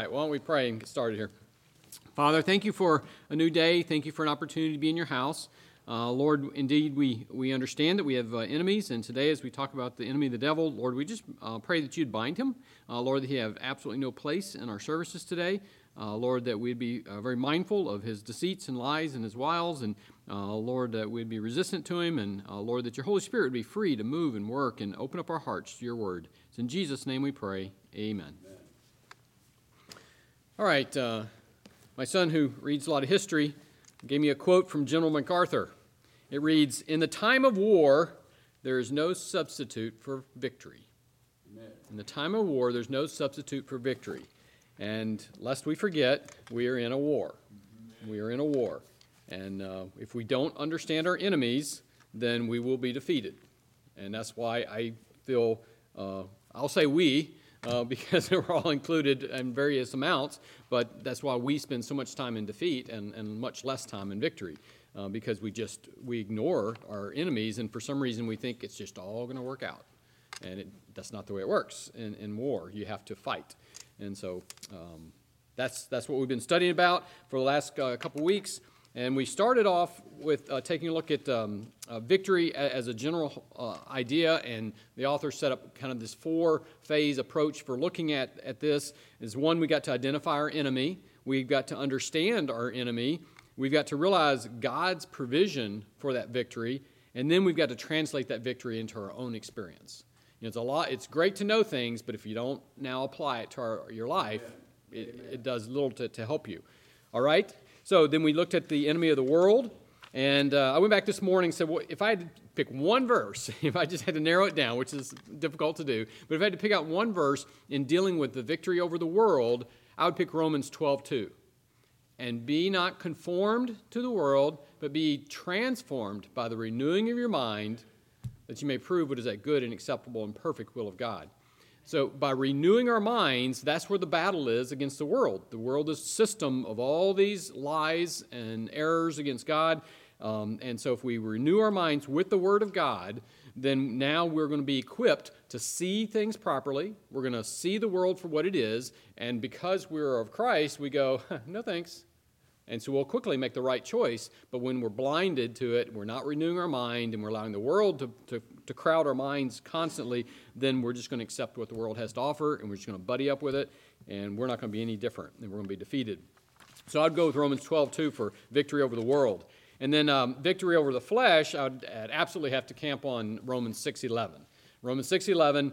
right, why don't we pray and get started here. Father, thank you for a new day. Thank you for an opportunity to be in your house. Lord, indeed, we understand that we have enemies, and today as we talk about the enemy, the devil, Lord, we just pray that you'd bind him. Lord, that he have absolutely no place in our services today. Lord, that we'd be very mindful of his deceits and lies and his wiles, and Lord, that we'd be resistant to him, and Lord, that your Holy Spirit would be free to move and work and open up our hearts to your word. It's in Jesus' name we pray. Amen. All right, my son who reads a lot of history gave me a quote from General MacArthur. It reads, "In the time of war, there is no substitute for victory." Amen. In the time of war, there's no substitute for victory. And lest we forget, we are in a war. Amen. We are in a war. And if we don't understand our enemies, then we will be defeated. And that's why I feel, I'll say we, because we're all included in various amounts, but that's why we spend so much time in defeat and much less time in victory, because we ignore our enemies, and for some reason we think it's just all going to work out. And that's not the way it works in war. You have to fight. And so that's what we've been studying about for the last couple weeks. And we started off with taking a look at victory as a general idea, and the author set up kind of this four-phase approach for looking at this. Is one, we got to identify our enemy, we've got to understand our enemy, we've got to realize God's provision for that victory, and then we've got to translate that victory into our own experience. You know, it's great to know things, but if you don't now apply it to your life, it does little to help you. All right? So then we looked at the enemy of the world, and I went back this morning and said, well, if I had to pick one verse, if I just had to narrow it down, which is difficult to do, but if I had to pick out one verse in dealing with the victory over the world, I would pick Romans 12:2. And be not conformed to the world, but be transformed by the renewing of your mind, that you may prove what is that good and acceptable and perfect will of God. So by renewing our minds, that's where the battle is against the world. The world is a system of all these lies and errors against God. And so if we renew our minds with the Word of God, then now we're going to be equipped to see things properly. We're going to see the world for what it is. And because we're of Christ, we go, no thanks. And so we'll quickly make the right choice. But when we're blinded to it, we're not renewing our mind, and we're allowing the world to crowd our minds constantly, then we're just going to accept what the world has to offer, and we're just going to buddy up with it, and we're not going to be any different, and we're going to be defeated. So I'd go with Romans 12:2 for victory over the world. And then victory over the flesh, I'd absolutely have to camp on Romans 6:11. Romans 6:11,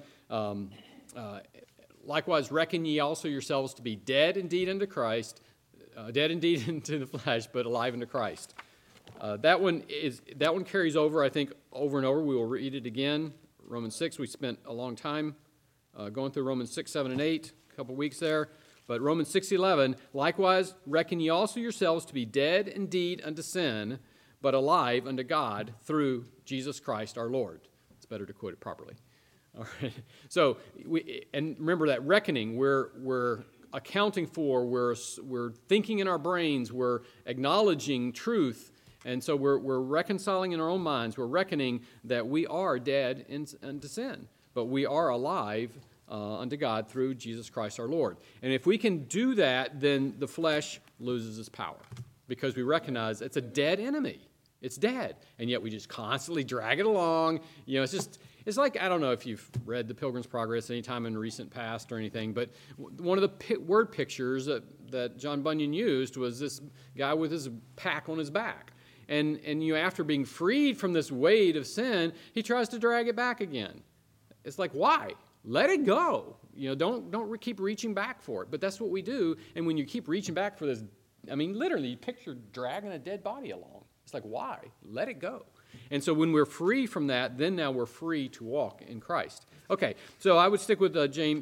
likewise reckon ye also yourselves to be dead indeed unto Christ, dead indeed into the flesh, but alive unto Christ. That one carries over, I think, over and over. We will read it again. Romans 6, we spent a long time going through Romans 6, 7, and 8, a couple weeks there. But Romans 6:11, likewise reckon ye also yourselves to be dead indeed unto sin, but alive unto God through Jesus Christ our Lord. It's better to quote it properly. All right. So, and remember that reckoning, we're accounting for, we're thinking in our brains, we're acknowledging truth, and so we're reconciling in our own minds, we're reckoning that we are dead unto sin, but we are alive unto God through Jesus Christ our Lord. And if we can do that, then the flesh loses its power, because we recognize it's a dead enemy. It's dead, and yet we just constantly drag it along. You know, it's like, I don't know if you've read The Pilgrim's Progress any time in recent past or anything, but one of the word pictures that John Bunyan used was this guy with his pack on his back. And you know, after being freed from this weight of sin, he tries to drag it back again. It's like, why? Let it go. You know, don't keep reaching back for it. But that's what we do, and when you keep reaching back for this, I mean, literally, you picture dragging a dead body along. It's like, why? Let it go. And so when we're free from that, then now we're free to walk in Christ. Okay, so I would stick with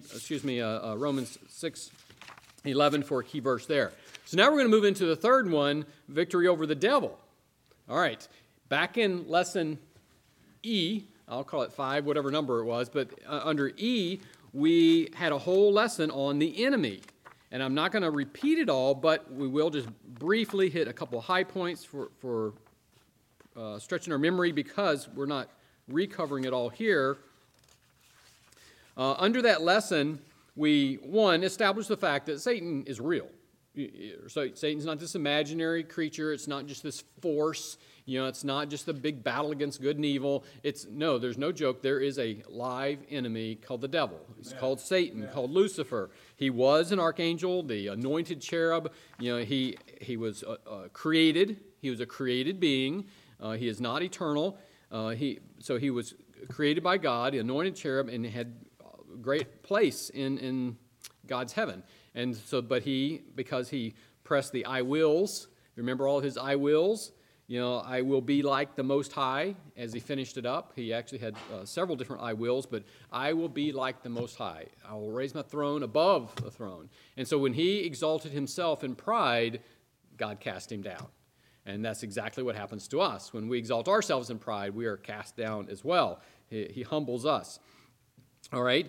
Romans 6:11 for a key verse there. So now we're going to move into the third one, victory over the devil. All right, back in lesson E, I'll call it 5, whatever number it was, but under E, we had a whole lesson on the enemy. And I'm not going to repeat it all, but we will just briefly hit a couple of high points for stretching our memory, because we're not recovering it all here. Under that lesson, we, one, establish the fact that Satan is real. So Satan's not this imaginary creature. It's not just this force. It's not just a big battle against good and evil. No, there's no joke. There is a live enemy called the devil. He's called Satan, called Lucifer. He was an archangel, the anointed cherub. He was created. He was a created being. He is not eternal. He was created by God, the anointed cherub, and had a great place in God's heaven. And so, because he pressed the I wills, remember all his I wills? I will be like the Most High, as he finished it up. He actually had several different I wills, but I will be like the Most High. I will raise my throne above the throne. And so when he exalted himself in pride, God cast him down. And that's exactly what happens to us. When we exalt ourselves in pride, we are cast down as well. He humbles us. All right?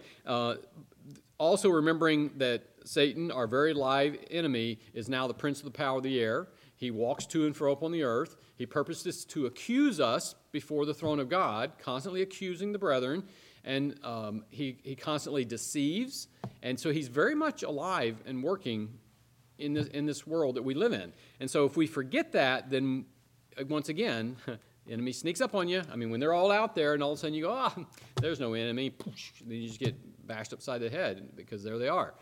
Also remembering that Satan, our very live enemy, is now the prince of the power of the air. He walks to and fro upon the earth. He purposes to accuse us before the throne of God, constantly accusing the brethren, and he constantly deceives. And so he's very much alive and working in this world that we live in. And so if we forget that, then once again, the enemy sneaks up on you. I mean, when they're all out there and all of a sudden you go, there's no enemy, then you just get bashed upside the head because there they are.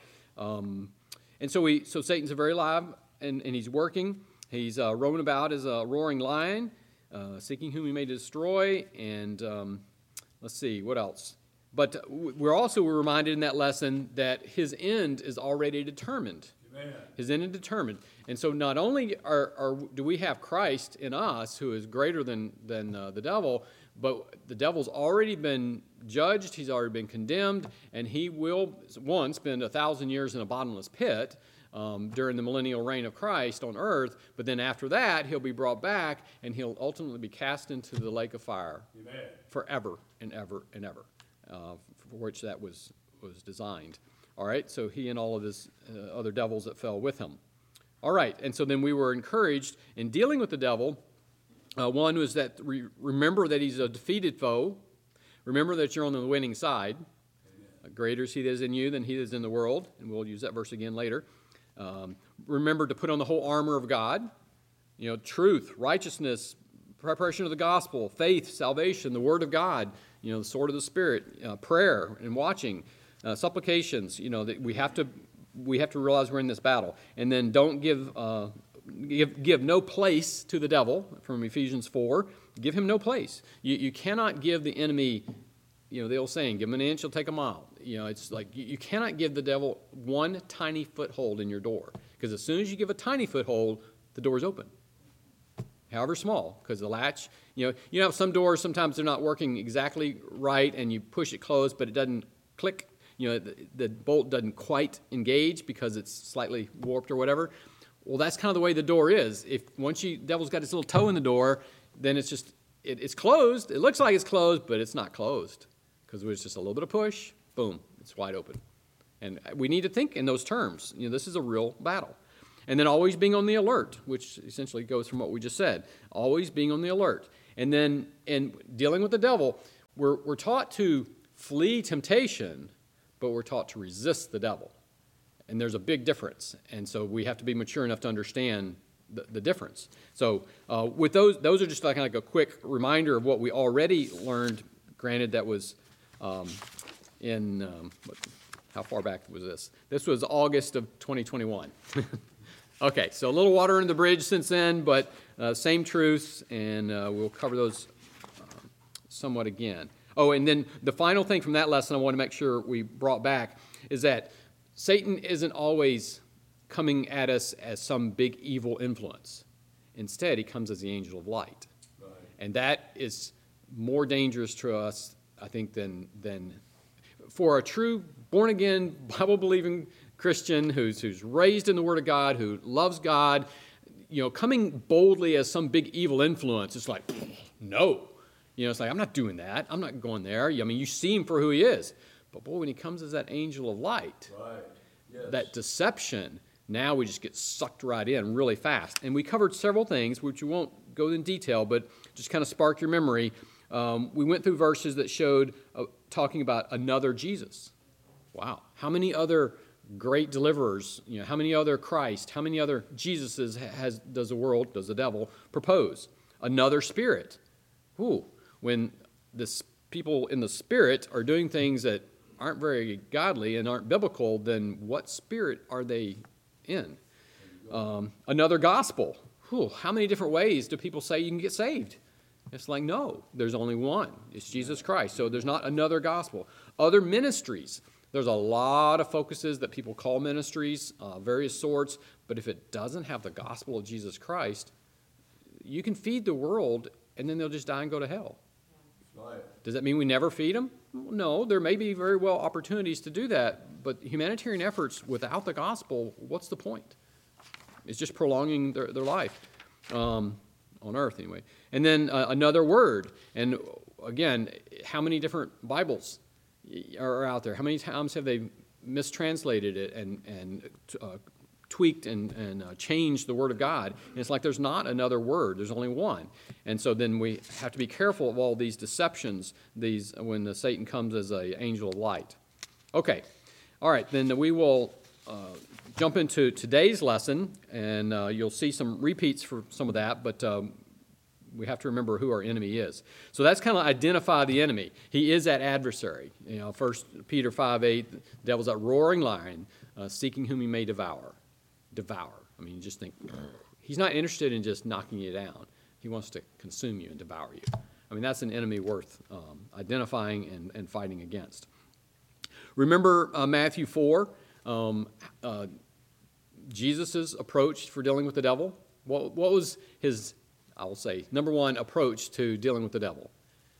And so Satan's very alive and he's working. He's roaming about as a roaring lion, seeking whom he may destroy. And let's see, what else? But we're reminded in that lesson that his end is already determined. Amen. His end is determined. And so not only do we have Christ in us, who is greater than the devil, but the devil's already been judged, he's already been condemned, and he will, one, spend 1,000 years in a bottomless pit during the millennial reign of Christ on earth, but then after that, he'll be brought back, and he'll ultimately be cast into the lake of fire. Amen. Forever and ever and ever, for which that was designed. All right, so he and all of his other devils that fell with him. All right, and so then we were encouraged in dealing with the devil. One was that remember that he's a defeated foe. Remember that you're on the winning side. Greater is he that is in you than he that is in the world. And we'll use that verse again later. Remember to put on the whole armor of God. Truth, righteousness, preparation of the gospel, faith, salvation, the word of God, the sword of the Spirit, prayer and watching, supplications, that we have to realize we're in this battle. And then don't give no place to the devil, from Ephesians 4. Give him no place. You cannot give the enemy, the old saying, give him an inch, he'll take a mile. It's like you cannot give the devil one tiny foothold in your door. Because as soon as you give a tiny foothold, the door's open. However small, because the latch, you have some doors, sometimes they're not working exactly right, and you push it closed, but it doesn't click. The bolt doesn't quite engage because it's slightly warped or whatever. Well, that's kind of the way the door is. If once devil's got his little toe in the door, then it's just, it's closed. It looks like it's closed, but it's not closed because there's just a little bit of push, boom, it's wide open. And we need to think in those terms. This is a real battle. And then always being on the alert, which essentially goes from what we just said. Always being on the alert. And then in dealing with the devil, we're taught to flee temptation, but we're taught to resist the devil. And there's a big difference. And so we have to be mature enough to understand the difference. So with those are just like a quick reminder of what we already learned. Granted, that was how far back was this? This was August of 2021. Okay, so a little water under the bridge since then, but same truths, and we'll cover those somewhat again. Oh, and then the final thing from that lesson I want to make sure we brought back is that Satan isn't always coming at us as some big evil influence. Instead, he comes as the angel of light. Right. And that is more dangerous to us, I think, than for a true born-again, Bible-believing Christian who's raised in the Word of God, who loves God, coming boldly as some big evil influence. It's like, no. It's like, I'm not doing that. I'm not going there. I mean, you see him for who he is. But boy, when he comes as that angel of light, right. Yes. That deception, now we just get sucked right in really fast. And we covered several things, which we won't go in detail, but just kind of spark your memory. We went through verses that showed talking about another Jesus. Wow. How many other great deliverers, how many other Christ, how many other Jesuses does the devil propose? Another spirit. Ooh, when the people in the spirit are doing things that aren't very godly and aren't biblical, then what spirit are they in? Another gospel. Ooh, how many different ways do people say you can get saved? It's like, no, there's only one. It's Jesus Christ. So there's not another gospel. Other ministries. There's a lot of focuses that people call ministries, various sorts, but if it doesn't have the gospel of Jesus Christ, you can feed the world and then they'll just die and go to hell. Right. Does that mean we never feed them? No, there may be very well opportunities to do that, but humanitarian efforts without the gospel, what's the point? It's just prolonging their life, on earth anyway. And then another word, and again, how many different Bibles are out there? How many times have they mistranslated it and tweaked and changed the Word of God? And it's like there's not another word. There's only one. And so then we have to be careful of all these deceptions when Satan comes as an angel of light. Okay. All right. Then we will jump into today's lesson, and you'll see some repeats for some of that, but we have to remember who our enemy is. So that's kind of identify the enemy. He is that adversary. 1 Peter 5:8, the devil's that roaring lion, seeking whom he may devour. Devour. I mean, you just think, he's not interested in just knocking you down. He wants to consume you and devour you. I mean, that's an enemy worth identifying and fighting against. Remember Matthew 4, Jesus' approach for dealing with the devil? What was his, I will say, number one approach to dealing with the devil?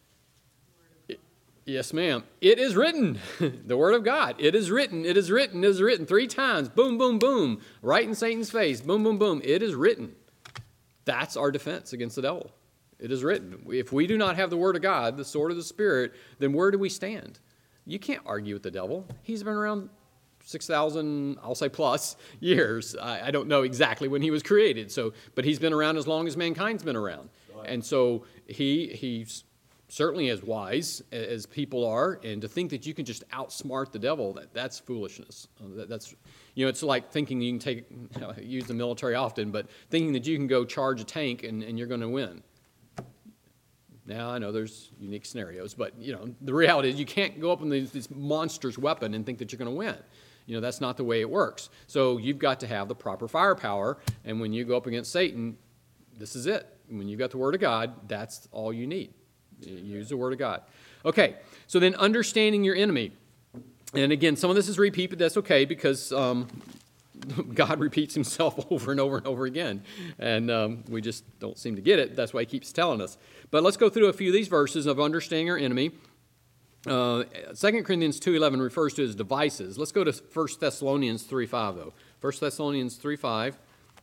Yes, ma'am. It is written. The Word of God. It is written. It is written. It is written. 3 times. Boom, boom, boom. Right in Satan's face. Boom, boom, boom. It is written. That's our defense against the devil. It is written. If we do not have the Word of God, the sword of the Spirit, then where do we stand? You can't argue with the devil. He's been around 6,000, I'll say plus, years. I don't know exactly when he was created. But he's been around as long as mankind's been around. And so he's certainly as wise as people are, and to think that you can just outsmart the devil, that's foolishness. That's it's like thinking you can use the military often, but thinking that you can go charge a tank and you're going to win. Now, I know there's unique scenarios, but the reality is you can't go up in this monster's weapon and think that you're going to win. That's not the way it works. So you've got to have the proper firepower, and when you go up against Satan, this is it. When you've got the Word of God, that's all you need. Use the Word of God. Okay, so then understanding your enemy. And again, some of this is repeat, but that's okay because God repeats himself over and over and over again. And we just don't seem to get it. That's why he keeps telling us. But let's go through a few of these verses of understanding our enemy. 2 Corinthians 2:11 refers to his devices. Let's go to 1 Thessalonians 3:5, though. 1 Thessalonians 3:5.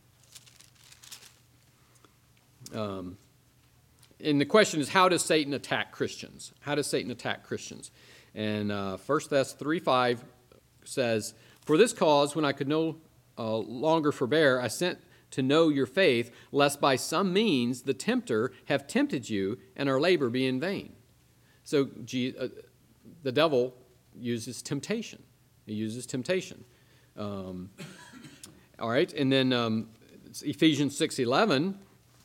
And the question is, how does Satan attack Christians? How does Satan attack Christians? And 1 Thess 3:5 says, "For this cause, when I could no longer forbear, I sent to know your faith, lest by some means the tempter have tempted you, and our labor be in vain." So the devil uses temptation. He uses temptation. All right, and then Ephesians 6:11.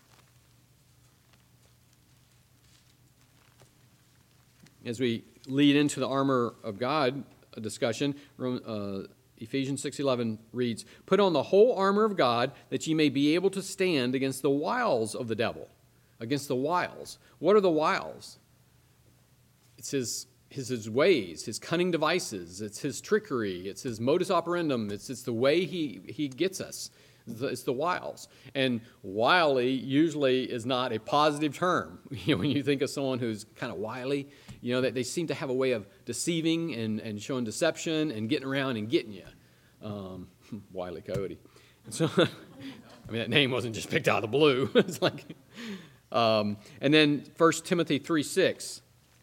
As we lead into the armor of God discussion, Ephesians 6:11 reads, "Put on the whole armor of God, that ye may be able to stand against the wiles of the devil." Against the wiles. What are the wiles? It's his ways, his cunning devices. It's his trickery. It's his modus operandum. It's the way he gets us. It's the wiles. And wily usually is not a positive term. When you think of someone who's kind of wily, that they seem to have a way of deceiving and showing deception and getting around and getting you. Wile E. Coyote. So, that name wasn't just picked out of the blue. It's like, and then 1 Timothy 3:6.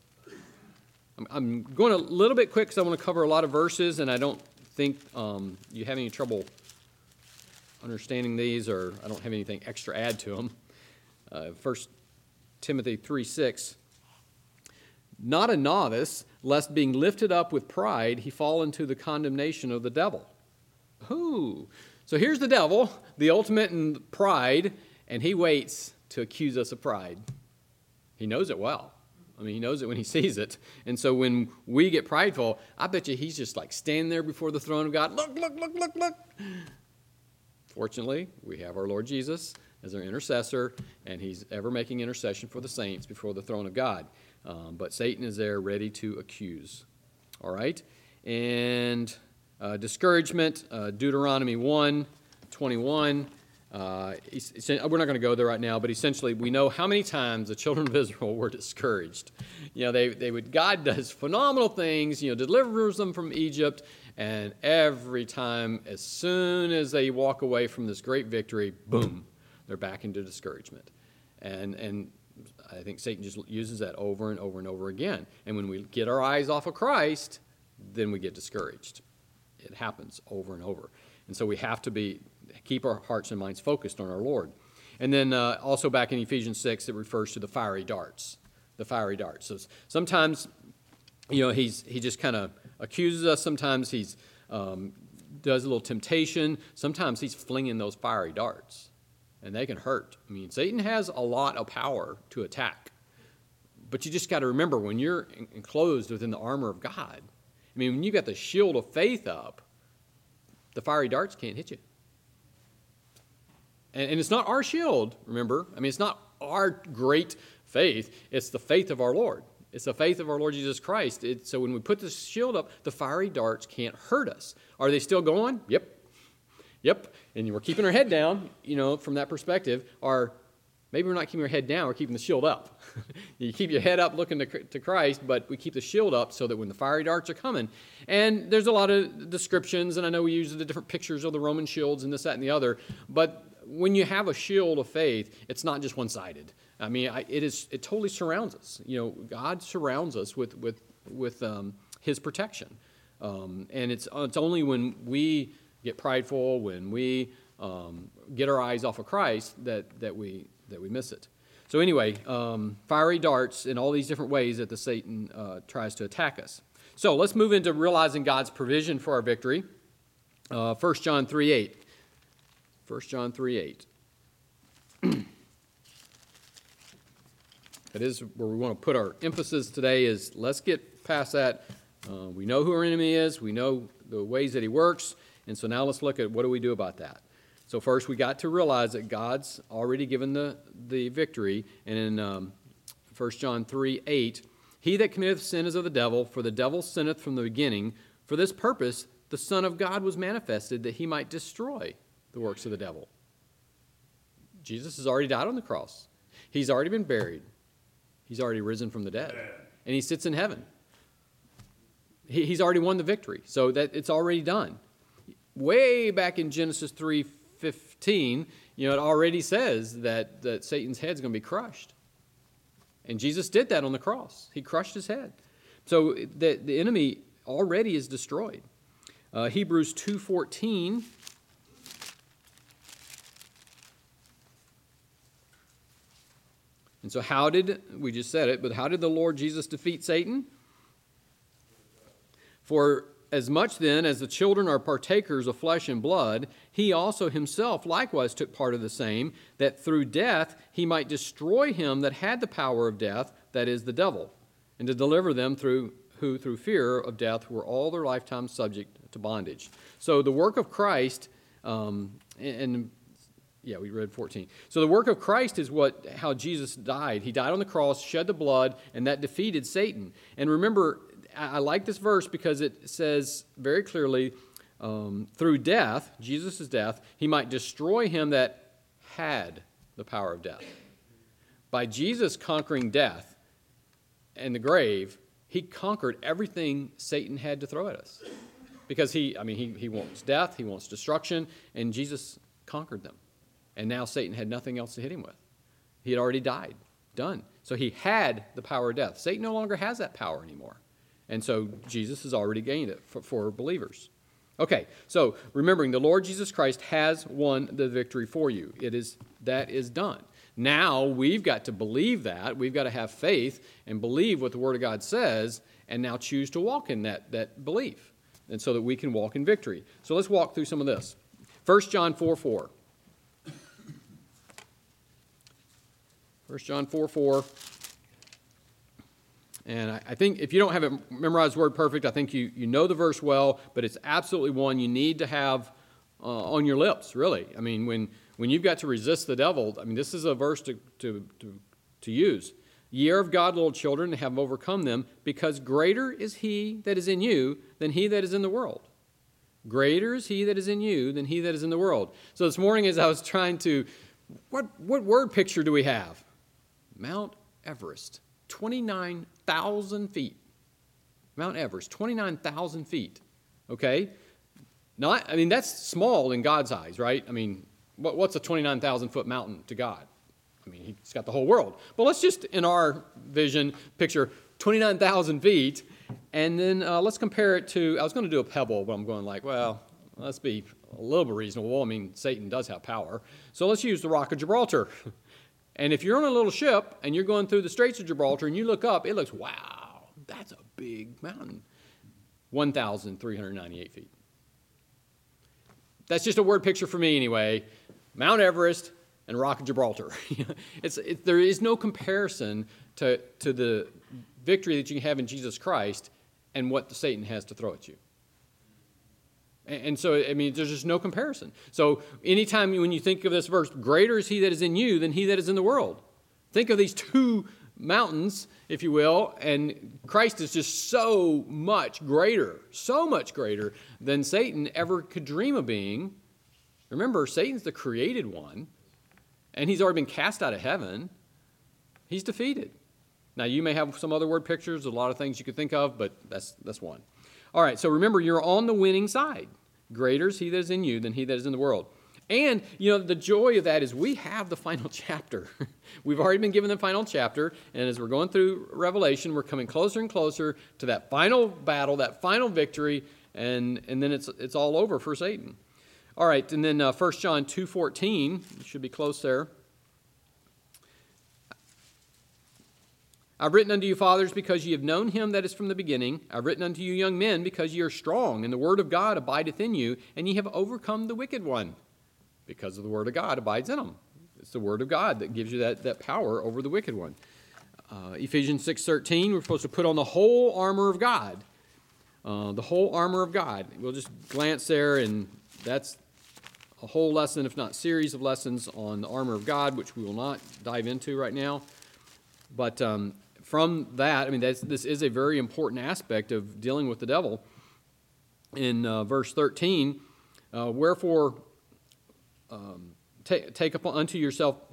I'm going a little bit quick because I want to cover a lot of verses, and I don't think you have any trouble understanding these, or I don't have anything extra to add to them. 1 Timothy 3:6. "Not a novice, lest being lifted up with pride, he fall into the condemnation of the devil. Ooh. So here's the devil, the ultimate in pride, and he waits to accuse us of pride. He knows it well. I mean, he knows it when he sees it. And so when we get prideful, I bet you he's just like standing there before the throne of God. Look, look, look, look, look. Fortunately, we have our Lord Jesus as our intercessor, and he's ever making intercession for the saints before the throne of God. But Satan is there ready to accuse. All right? And discouragement, Deuteronomy 1:21. We're not going to go there right now, but essentially we know how many times the children of Israel were discouraged. God does phenomenal things, delivers them from Egypt, and every time, as soon as they walk away from this great victory, boom, they're back into discouragement. And I think Satan just uses that over and over and over again. And when we get our eyes off of Christ, then we get discouraged. It happens over and over. And so we have to keep our hearts and minds focused on our Lord. And then also back in Ephesians 6, it refers to the fiery darts. The fiery darts. So sometimes, he just kind of accuses us. Sometimes he's does a little temptation. Sometimes he's flinging those fiery darts, and they can hurt. I mean, Satan has a lot of power to attack. But you just got to remember, when you're enclosed within the armor of God, when you got the shield of faith up, the fiery darts can't hit you. And it's not our shield, remember. It's not our great faith. It's the faith of our Lord. It's the faith of our Lord Jesus Christ. So when we put the shield up, the fiery darts can't hurt us. Are they still going? Yep. And we're keeping our head down, from that perspective. Or maybe we're not keeping our head down, we're keeping the shield up. You keep your head up looking to Christ, but we keep the shield up so that when the fiery darts are coming. And there's a lot of descriptions, and I know we use the different pictures of the Roman shields and this, that, and the other. But when you have a shield of faith, it's not just one-sided. It totally surrounds us. God surrounds us with His protection. And it's only when we get prideful, when we get our eyes off of Christ, that we miss it. So anyway, fiery darts in all these different ways that the Satan tries to attack us. So let's move into realizing God's provision for our victory. 1 John 3:8. 1 John 3:8. That is where we want to put our emphasis today. Is let's get past that. We know who our enemy is. We know the ways that he works. And so now let's look at what do we do about that. So first we got to realize that God's already given the victory. And in 1 John 3:8, he that committeth sin is of the devil, for the devil sinneth from the beginning. For this purpose the Son of God was manifested, that he might destroy the works of the devil. Jesus has already died on the cross. He's already been buried. He's already risen from the dead. And he sits in heaven. He's already won the victory. So that it's already done. Way back in Genesis 3:15, it already says that Satan's head's going to be crushed. And Jesus did that on the cross. He crushed his head. So the enemy already is destroyed. Hebrews 2:14. And so we just said it, but how did the Lord Jesus defeat Satan? For as much then as the children are partakers of flesh and blood, he also himself likewise took part of the same, that through death he might destroy him that had the power of death, that is, the devil, and to deliver them who through fear of death were all their lifetime subject to bondage. So the work of Christ, we read 14. So the work of Christ is how Jesus died. He died on the cross, shed the blood, and that defeated Satan. And remember, I like this verse because it says very clearly, through death, Jesus' death, he might destroy him that had the power of death. By Jesus conquering death and the grave, he conquered everything Satan had to throw at us. Because he wants death, he wants destruction, and Jesus conquered them. And now Satan had nothing else to hit him with. He had already died. Done. So he had the power of death. Satan no longer has that power anymore. And so Jesus has already gained it for believers. Okay, so remembering the Lord Jesus Christ has won the victory for you. That is done. Now we've got to believe that. We've got to have faith and believe what the Word of God says, and now choose to walk in that belief, and so that we can walk in victory. So let's walk through some of this. 1 John 4:4. 1 John 4:4. And I think if you don't have it memorized word perfect, I think you know the verse well, but it's absolutely one you need to have on your lips, really. I mean, when you've got to resist the devil, I mean, this is a verse to use. Ye are of God, little children, and have overcome them, because greater is he that is in you than he that is in the world. Greater is he that is in you than he that is in the world. So this morning as I was trying to, what word picture do we have? Mount Everest, 29,000 feet. Mount Everest, 29,000 feet. Okay? That's small in God's eyes, right? I mean, what's a 29,000-foot mountain to God? I mean, he's got the whole world. But let's just, in our vision, picture 29,000 feet, and then let's compare it to, I was going to do a pebble, but I'm going like, well, let's be a little bit reasonable. I mean, Satan does have power. So let's use the Rock of Gibraltar. And if you're on a little ship, and you're going through the Straits of Gibraltar, and you look up, it looks, wow, that's a big mountain. 1,398 feet. That's just a word picture for me anyway. Mount Everest and Rock of Gibraltar. There is no comparison to the victory that you have in Jesus Christ and what Satan has to throw at you. And so, I mean, there's just no comparison. So anytime when you think of this verse, greater is he that is in you than he that is in the world. Think of these two mountains, if you will, and Christ is just so much greater than Satan ever could dream of being. Remember, Satan's the created one, and he's already been cast out of heaven. He's defeated. Now, you may have some other word pictures, a lot of things you could think of, but that's one. All right, so remember, you're on the winning side. Greater is he that is in you than he that is in the world. And, the joy of that is we have the final chapter. We've already been given the final chapter, and as we're going through Revelation, we're coming closer and closer to that final battle, that final victory, and then it's all over for Satan. All right, and then 1 John 2:14, you should be close there. I've written unto you, fathers, because ye have known him that is from the beginning. I've written unto you, young men, because ye are strong, and the word of God abideth in you, and ye have overcome the wicked one. Because of the word of God abides in them. It's the word of God that gives you that power over the wicked one. Ephesians 6:13, we're supposed to put on the whole armor of God. The whole armor of God. We'll just glance there, and that's a whole lesson, if not series of lessons on the armor of God, which we will not dive into right now. But from that, this is a very important aspect of dealing with the devil. In verse 13, wherefore take unto you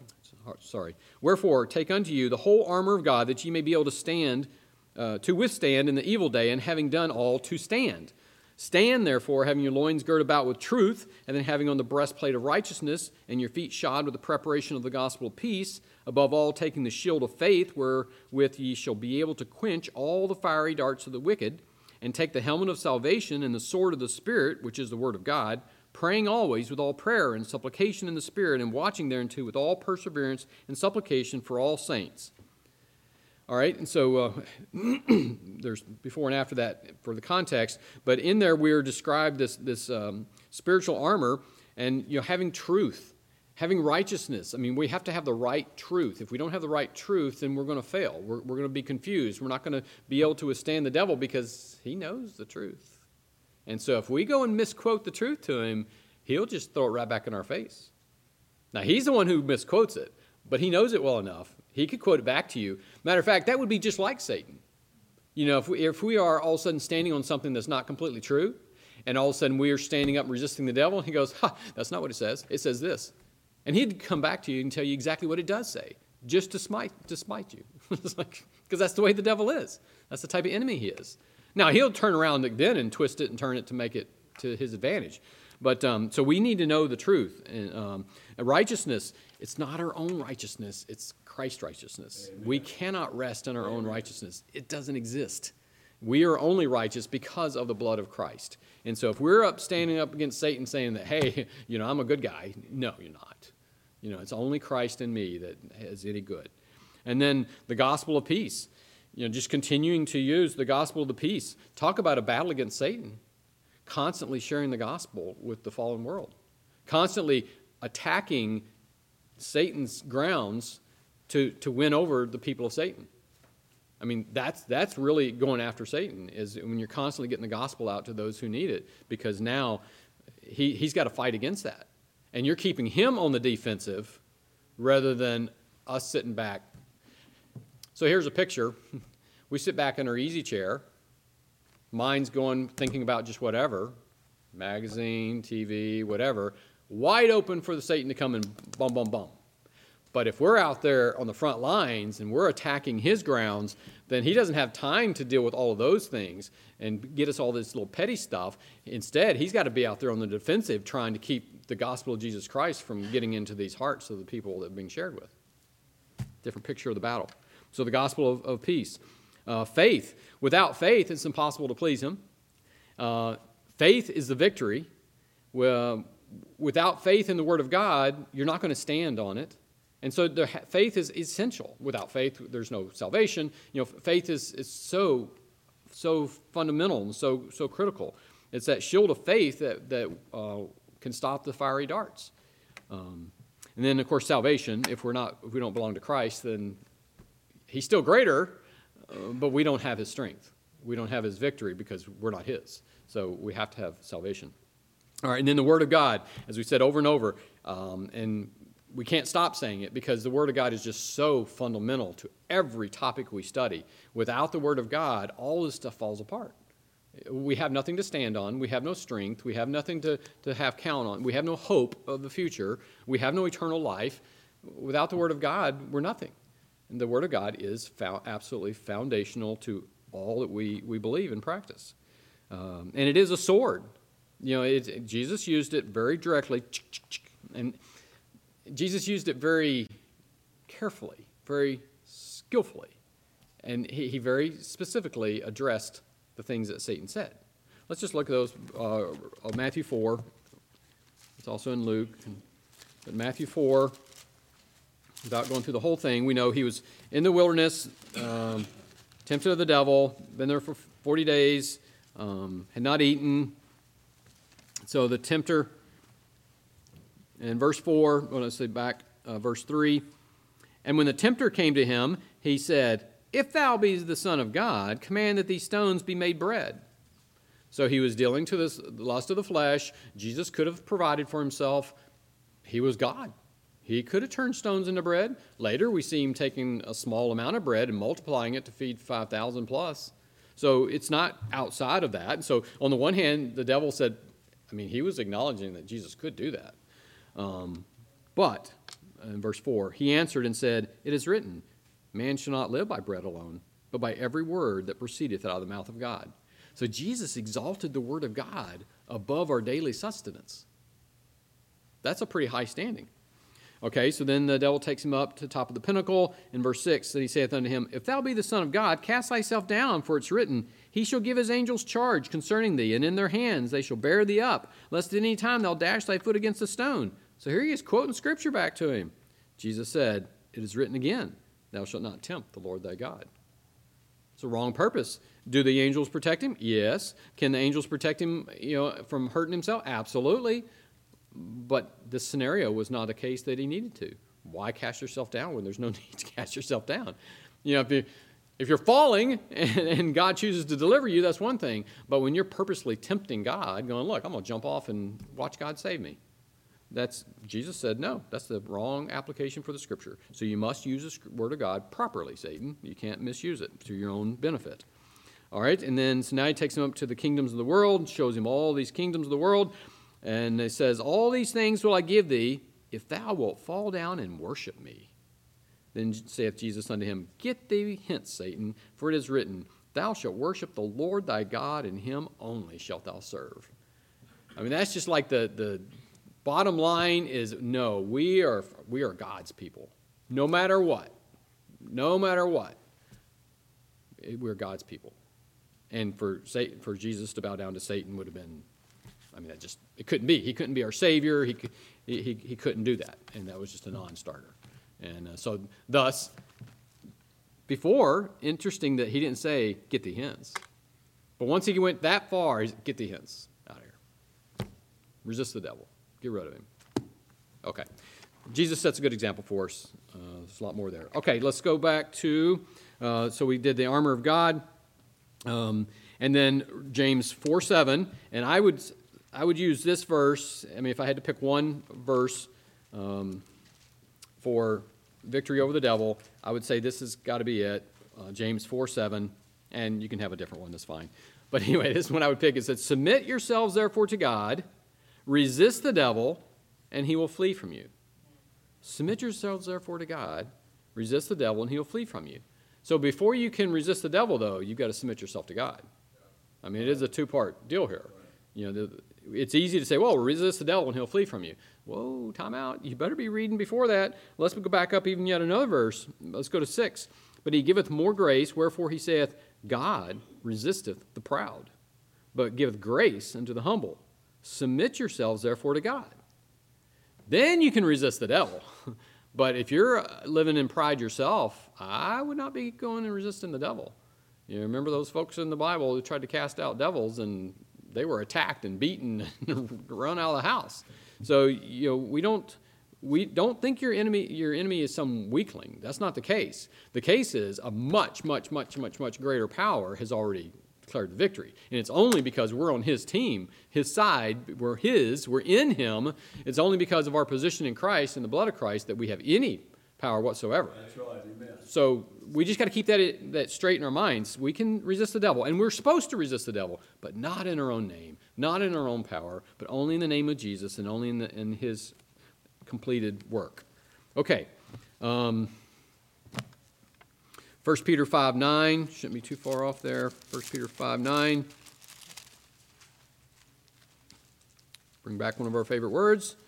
the whole armor of God, that ye may be able to stand, to withstand in the evil day, and having done all, to stand. Stand, therefore, having your loins girt about with truth, and then having on the breastplate of righteousness, and your feet shod with the preparation of the gospel of peace, above all taking the shield of faith, wherewith ye shall be able to quench all the fiery darts of the wicked, and take the helmet of salvation and the sword of the Spirit, which is the word of God, praying always with all prayer and supplication in the Spirit, and watching thereunto with all perseverance and supplication for all saints. All right, and so there's before and after that for the context, but in there we are described this spiritual armor, and having truth, having righteousness. We have to have the right truth. If we don't have the right truth, then we're going to fail. We're going to be confused. We're not going to be able to withstand the devil because he knows the truth. And so if we go and misquote the truth to him, he'll just throw it right back in our face. Now, he's the one who misquotes it, but he knows it well enough. He could quote it back to you. Matter of fact, that would be just like Satan. If we are all of a sudden standing on something that's not completely true, and all of a sudden we are standing up and resisting the devil, and he goes, that's not what it says. It says this. And he'd come back to you and tell you exactly what it does say, just to smite you. Because that's the way the devil is. That's the type of enemy he is. Now, he'll turn around then and twist it and turn it to make it to his advantage. But so we need to know the truth. And righteousness, it's not our own righteousness, it's Christ's righteousness. Amen. We cannot rest in our own righteousness. It doesn't exist. We are only righteous because of the blood of Christ. And so if we're standing up against Satan saying that, hey, I'm a good guy, no, you're not. It's only Christ in me that has any good. And then the gospel of peace. just continuing to use the gospel of the peace. Talk about a battle against Satan. Constantly sharing the gospel with the fallen world. Constantly attacking Satan's grounds to win over the people of Satan. I mean, that's really going after Satan, is when you're constantly getting the gospel out to those who need it, because now he's got to fight against that. And you're keeping him on the defensive rather than us sitting back. So here's a picture. We sit back in our easy chair. Mind's going, thinking about just whatever, magazine, TV, whatever, wide open for the Satan to come and bum, bum, bum. But if we're out there on the front lines and we're attacking his grounds, then he doesn't have time to deal with all of those things and get us all this little petty stuff. Instead, he's got to be out there on the defensive trying to keep the gospel of Jesus Christ from getting into these hearts of the people that are being shared with. Different picture of the battle. So the gospel of peace. Faith. Without faith, it's impossible to please him. Faith is the victory. Without faith in the Word of God, you're not going to stand on it. And so faith is essential. Without faith, there's no salvation. Faith is so fundamental and so critical. It's that shield of faith that can stop the fiery darts. And then, of course, salvation. If we don't belong to Christ, then he's still greater, but we don't have his strength. We don't have his victory because we're not his. So we have to have salvation. All right, and then the Word of God, as we said over and over, and we can't stop saying it because the Word of God is just so fundamental to every topic we study. Without the Word of God, all this stuff falls apart. We have nothing to stand on. We have no strength. We have nothing to have count on. We have no hope of the future. We have no eternal life. Without the Word of God, we're nothing. And the Word of God is absolutely foundational to all that we believe and practice. And it is a sword. Jesus used it very directly, and Jesus used it very carefully, very skillfully, and he very specifically addressed the things that Satan said. Let's just look at those. Matthew 4. It's also in Luke. But Matthew 4, without going through the whole thing, we know he was in the wilderness, tempted of the devil, been there for 40 days, had not eaten. So the tempter, in verse 4, verse 3, and when the tempter came to him, he said, "If thou be the Son of God, command that these stones be made bread." So he was dealing to this lust of the flesh. Jesus could have provided for himself. He was God. He could have turned stones into bread. Later, we see him taking a small amount of bread and multiplying it to feed 5,000 plus. So it's not outside of that. So on the one hand, the devil said, he was acknowledging that Jesus could do that. But, in verse 4, he answered and said, "It is written, man shall not live by bread alone, but by every word that proceedeth out of the mouth of God." So Jesus exalted the word of God above our daily sustenance. That's a pretty high standing. Okay, so then the devil takes him up to the top of the pinnacle. In verse 6, and he saith unto him, "If thou be the Son of God, cast thyself down, for it's written, He shall give his angels charge concerning thee, and in their hands they shall bear thee up, lest at any time thou dash thy foot against a stone." So here he is quoting Scripture back to him. Jesus said, "It is written again, thou shalt not tempt the Lord thy God." It's a wrong purpose. Do the angels protect him? Yes. Can the angels protect him, from hurting himself? Absolutely. But this scenario was not a case that he needed to. Why cast yourself down when there's no need to cast yourself down? If you're falling and God chooses to deliver you, that's one thing. But when you're purposely tempting God, going, "Look, I'm going to jump off and watch God save me," Jesus said, no, that's the wrong application for the Scripture. So you must use the Word of God properly, Satan. You can't misuse it to your own benefit. All right, and then so now he takes him up to the kingdoms of the world, shows him all these kingdoms of the world, and it says, "All these things will I give thee, if thou wilt fall down and worship me." Then saith Jesus unto him, "Get thee hence, Satan, for it is written, Thou shalt worship the Lord thy God, and him only shalt thou serve." That's just like the bottom line is, no, we are God's people. No matter what. We're God's people. And for Jesus to bow down to Satan would have been, it couldn't be. He couldn't be our Savior. He couldn't do that. And that was just a non-starter. And so thus, Before, interesting that he didn't say, get thee hence. But once he went that far, he's, get thee hence out of here. Resist the devil. Get rid of him. Okay. Jesus sets a good example for us. There's a lot more there. Okay, let's go back to, so we did the armor of God, and then James 4:7, and I would use this verse. I mean, if I had to pick one verse for victory over the devil, I would say this has got to be it, James 4:7, and you can have a different one, that's fine. But anyway, this one I would pick. It says, submit yourselves therefore to God, resist the devil, and he will flee from you. Submit yourselves therefore to God, resist the devil, and he will flee from you. So before you can resist the devil, though, you've got to submit yourself to God. I mean, it is a two-part deal here. You know, it's easy to say, well, resist the devil and he'll flee from you. Whoa, time out. You better be reading before that. Let's go back up even yet another verse. Let's go to 6. But he giveth more grace, wherefore he saith, God resisteth the proud, but giveth grace unto the humble. Submit yourselves therefore to God. Then you can resist the devil. But if you're living in pride yourself, I would not be going and resisting the devil. You remember those folks in the Bible who tried to cast out devils, and they were attacked and beaten and run out of the house. So, you know, we don't think your enemy is some weakling. That's not the case. The case is a much, much, much, much, much greater power has already declared the victory. And it's only because we're on his team, his side, we're in him. It's only because of our position in Christ and the blood of Christ that we have any power whatsoever. That's right, amen. So we just got to keep that straight in our minds. We can resist the devil, and we're supposed to resist the devil, but not in our own name, not in our own power, but only in the name of Jesus and only in his completed work. Okay. 1 Peter 5:9, shouldn't be too far off there. 1 Peter 5:9. Bring back one of our favorite words.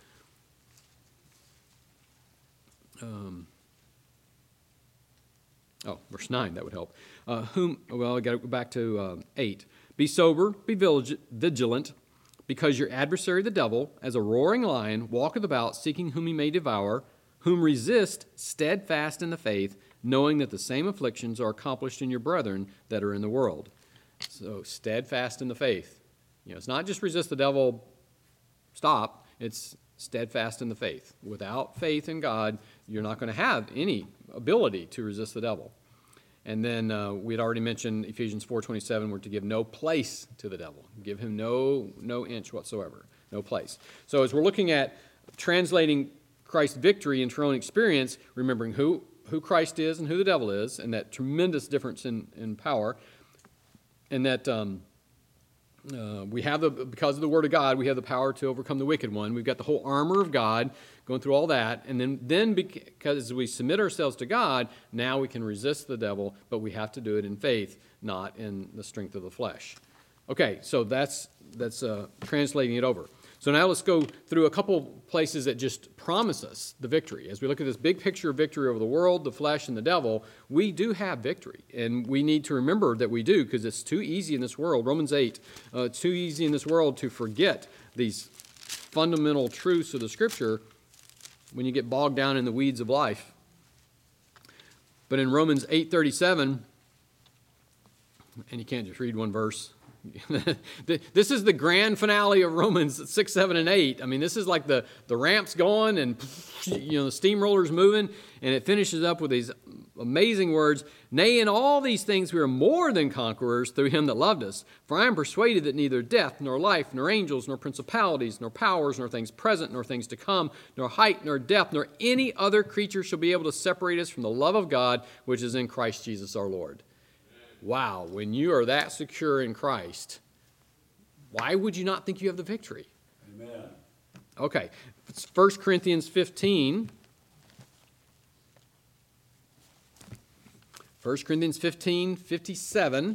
Verse 9, that would help. I got to go back to 8. Be sober, be vigilant, because your adversary the devil, as a roaring lion, walketh about, seeking whom he may devour, whom resist, steadfast in the faith, knowing that the same afflictions are accomplished in your brethren that are in the world. So, steadfast in the faith. You know, it's not just resist the devil, stop. It's steadfast in the faith. Without faith in God, you're not going to have any ability to resist the devil. And then we had already mentioned Ephesians 4:27, we're to give no place to the devil. Give him no inch whatsoever, no place. So as we're looking at translating Christ's victory into our own experience, remembering who Christ is and who the devil is, and that tremendous difference in power, and that we have because of the Word of God, we have the power to overcome the wicked one. We've got the whole armor of God, going through all that, and then because we submit ourselves to God, now we can resist the devil, but we have to do it in faith, not in the strength of the flesh. Okay, so that's translating it over. So now let's go through a couple places that just promise us the victory. As we look at this big picture of victory over the world, the flesh, and the devil, we do have victory. And we need to remember that we do, because it's too easy in this world. Romans 8, it's too easy in this world to forget these fundamental truths of the Scripture when you get bogged down in the weeds of life. But in Romans 8:37, and you can't just read one verse. This is the grand finale of Romans 6, 7, and 8. I mean, this is like the ramp's going and the steamroller's moving, and it finishes up with these amazing words. Nay, in all these things we are more than conquerors through him that loved us. For I am persuaded that neither death, nor life, nor angels, nor principalities, nor powers, nor things present, nor things to come, nor height, nor depth, nor any other creature shall be able to separate us from the love of God, which is in Christ Jesus our Lord. Wow, when you are that secure in Christ, why would you not think you have the victory? Amen. Okay, 1 Corinthians 15. 1 Corinthians 15, 57.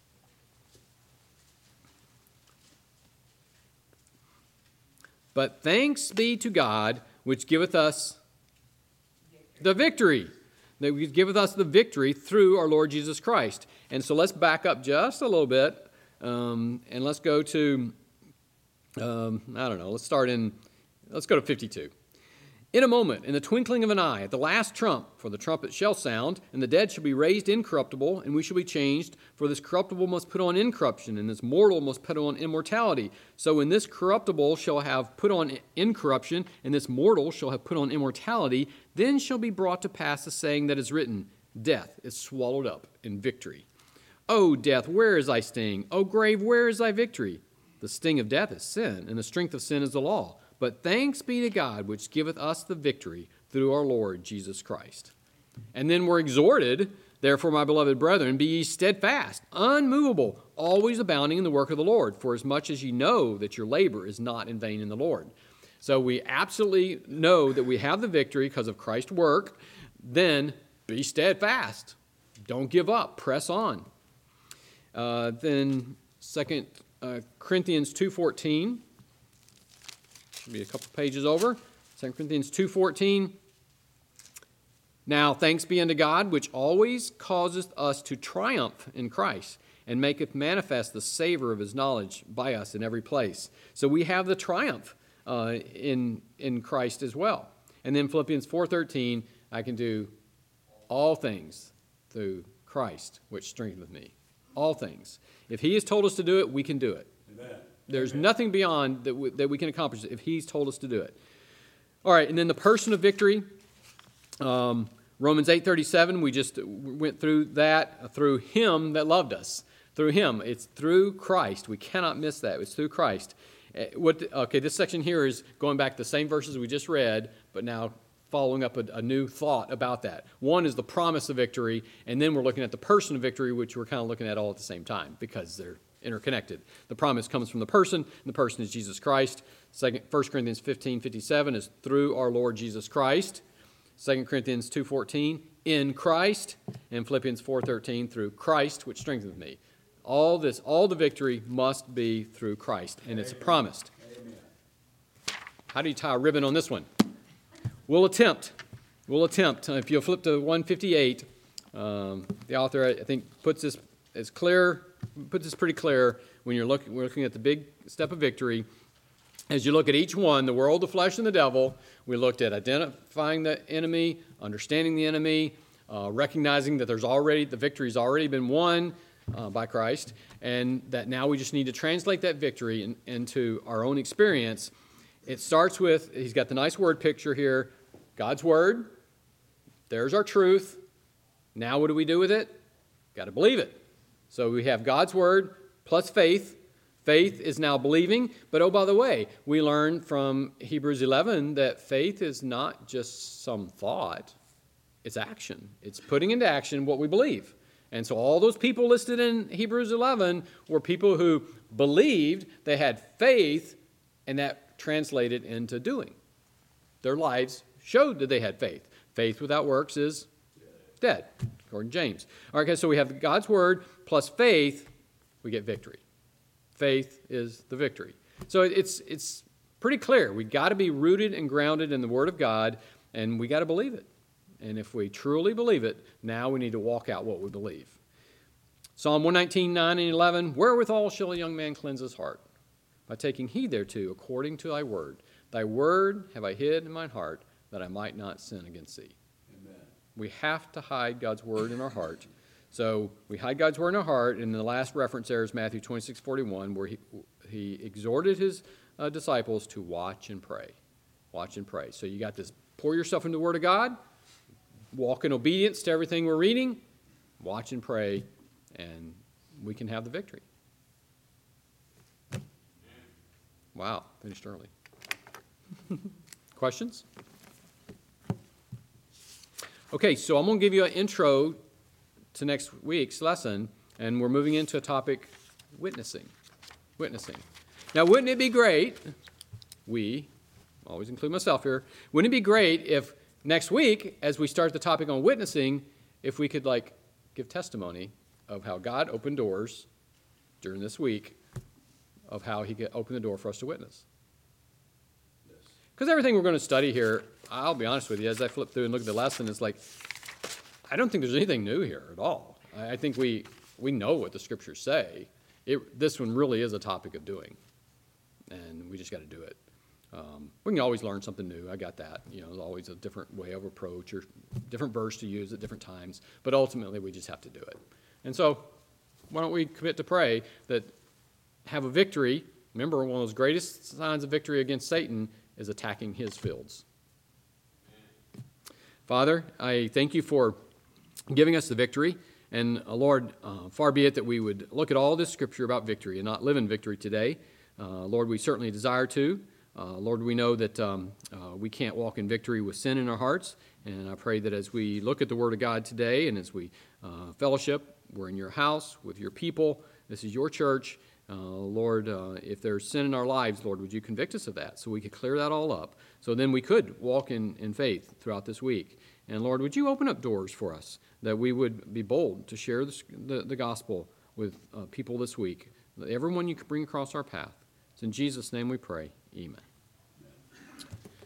But thanks be to God, which giveth us the victory. That giveth us the victory through our Lord Jesus Christ. And so let's back up just a little bit, and let's go to, let's go to 52. In a moment, in the twinkling of an eye, at the last trump, for the trumpet shall sound, and the dead shall be raised incorruptible, and we shall be changed. For this corruptible must put on incorruption, and this mortal must put on immortality. So when this corruptible shall have put on incorruption, and this mortal shall have put on immortality, then shall be brought to pass the saying that is written, Death is swallowed up in victory. O death, where is thy sting? O grave, where is thy victory? The sting of death is sin, and the strength of sin is the law. But thanks be to God, which giveth us the victory through our Lord Jesus Christ. And then we're exhorted, therefore, my beloved brethren, be ye steadfast, unmovable, always abounding in the work of the Lord, for as much as ye know that your labor is not in vain in the Lord. So we absolutely know that we have the victory because of Christ's work. Then be steadfast. Don't give up. Press on. Then 2 Corinthians 2:14. Should be a couple pages over. 2 Corinthians 2:14. Now thanks be unto God, which always causeth us to triumph in Christ, and maketh manifest the savor of his knowledge by us in every place. So we have the triumph in Christ as well. And then Philippians 4:13, I can do all things through Christ, which strengtheneth me. All things. If he has told us to do it, we can do it. Amen. There's nothing beyond that we can accomplish if he's told us to do it. All right, and then the person of victory. Romans 8:37, we just went through that, through him that loved us. Through him. It's through Christ. We cannot miss that. It's through Christ. This section here is going back to the same verses we just read, but now following up a new thought about that. One is the promise of victory, and then we're looking at the person of victory, which we're kind of looking at all at the same time because they're interconnected. The promise comes from the person, and the person is Jesus Christ. 1 Corinthians 15:57 is through our Lord Jesus Christ. 2 Corinthians 2:14, in Christ. And Philippians 4:13, through Christ, which strengthens me. All the victory must be through Christ, and it's promised. Amen. How do you tie a ribbon on this one? We'll attempt. If you'll flip to 158, the author, I think, puts this pretty clear when we're looking at the big step of victory. As you look at each one, the world, the flesh, and the devil, we looked at identifying the enemy, understanding the enemy, recognizing that the victory's already been won by Christ, and that now we just need to translate that victory into our own experience. It starts with, he's got the nice word picture here, God's word. There's our truth. Now what do we do with it? Got to believe it. So we have God's word plus faith. Faith is now believing. But oh, by the way, we learn from Hebrews 11 that faith is not just some thought. It's action. It's putting into action what we believe. And so all those people listed in Hebrews 11 were people who believed, they had faith, and that translated into doing. Their lives showed that they had faith. Faith without works is dead, according to James. All right, so we have God's word plus faith, we get victory. Faith is the victory. So it's pretty clear. We've got to be rooted and grounded in the word of God, and we got to believe it. And if we truly believe it, now we need to walk out what we believe. Psalm 119:9 and 11, wherewithal shall a young man cleanse his heart? By taking heed thereto, according to thy word. Thy word have I hid in mine heart, that I might not sin against thee. Amen. We have to hide God's word in our heart. So we hide God's word in our heart, and the last reference there is Matthew 26:41, where he exhorted his disciples to watch and pray. Watch and pray. So you got this, pour yourself into the word of God, walk in obedience to everything we're reading, watch and pray, and we can have the victory. Wow, finished early. Questions? Okay, so I'm going to give you an intro to next week's lesson, and we're moving into a topic, witnessing. Witnessing. Now, wouldn't it be great, we, always include myself here, wouldn't it be great if next week, as we start the topic on witnessing, if we could give testimony of how God opened doors during this week, of how he opened the door for us to witness. Because everything we're going to study here, I'll be honest with you, as I flip through and look at the lesson, it's I don't think there's anything new here at all. I think we know what the scriptures say. This one really is a topic of doing, and we just got to do it. We can always learn something new. I got that. There's always a different way of approach or different verse to use at different times. But ultimately, we just have to do it. And so, why don't we commit to pray that have a victory. Remember, one of those greatest signs of victory against Satan is attacking his fields. Father, I thank you for giving us the victory. And Lord, far be it that we would look at all this scripture about victory and not live in victory today. Lord, we certainly desire to. Lord, we know that we can't walk in victory with sin in our hearts. And I pray that as we look at the Word of God today and as we fellowship, we're in your house with your people. This is your church. Lord, if there's sin in our lives, Lord, would you convict us of that so we could clear that all up so then we could walk in faith throughout this week. And Lord, would you open up doors for us that we would be bold to share the gospel with people this week, everyone you could bring across our path. It's in Jesus' name we pray. Amen.